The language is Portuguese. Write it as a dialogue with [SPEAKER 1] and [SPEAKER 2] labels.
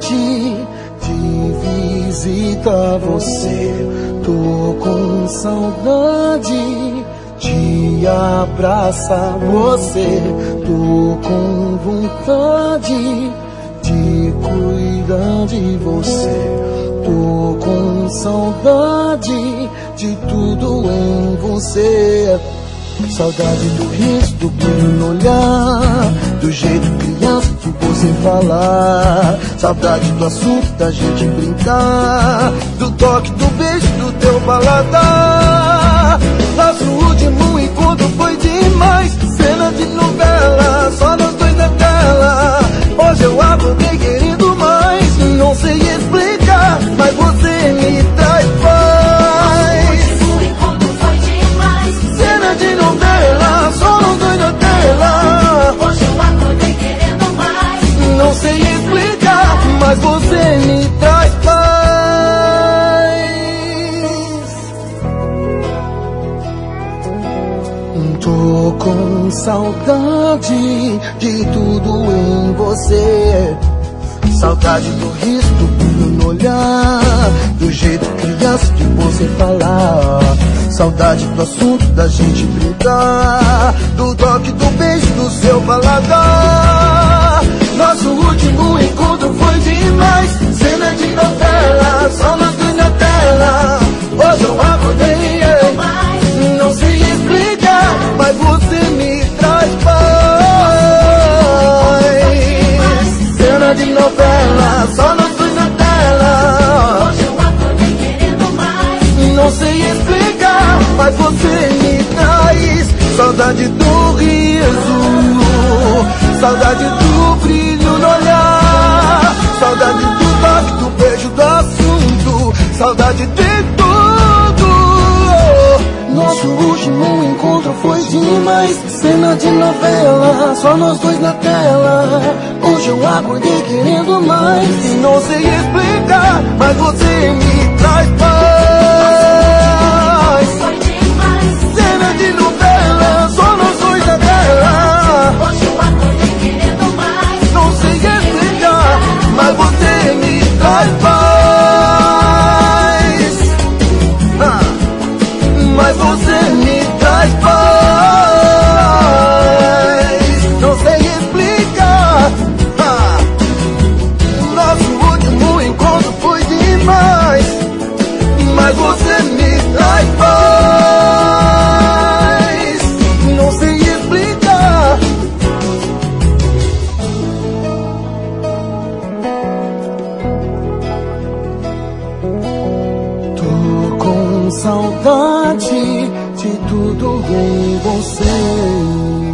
[SPEAKER 1] saudade de visitar você. Tô com saudade de abraçar você. Tô com vontade de cuidar de você. Tô com saudade de tudo em você. Saudade do riso, do brilho no olhar, do jeito criança que você falar. Saudade do assunto da gente brincar, do toque, do beijo, do teu paladar. Nosso último encontro foi demais, cena de novela, só nós dois na tela. Hoje eu acordei querendo mais, não sei explicar, mas você me traz paz.
[SPEAKER 2] O encontro foi demais,
[SPEAKER 1] Cena de novela, só nós dois na tela.
[SPEAKER 2] hoje eu acordei querendo mais.
[SPEAKER 1] Não sei explicar, mas você me traz paz. Tô com saudade de tudo em você. Saudade do riso, do brilho no olhar, do jeito criança de você falar. Saudade do assunto da gente brincar, do toque, do beijo, do seu paladar. Nosso último encontro foi demais, cena de novela, só nós dois na tela. Hoje eu acordei, não sei explicar, mas você me traz paz. Cena de novela, só nós dois na tela.
[SPEAKER 2] Hoje eu acordei querendo mais.
[SPEAKER 1] Não sei explicar, mas você me traz saudade do riso, saudade do brilho no olhar, saudade do toque, do beijo, do assunto, saudade de tudo. Nosso último encontro foi demais, cena de novela, só nós dois na tela. Hoje eu acordei querendo mais e não sei explicar, mas você me traz paz.
[SPEAKER 2] Foi demais,
[SPEAKER 1] Cena de novela, só nós dois na tela.
[SPEAKER 2] hoje eu acordei querendo mais.
[SPEAKER 1] Não sei explicar, mas você me traz paz. Mas você me traz paz. Não sei explicar. Nosso último encontro foi demais, mas você me traz paz. Não sei explicar. Tô com saudade de tudo em você.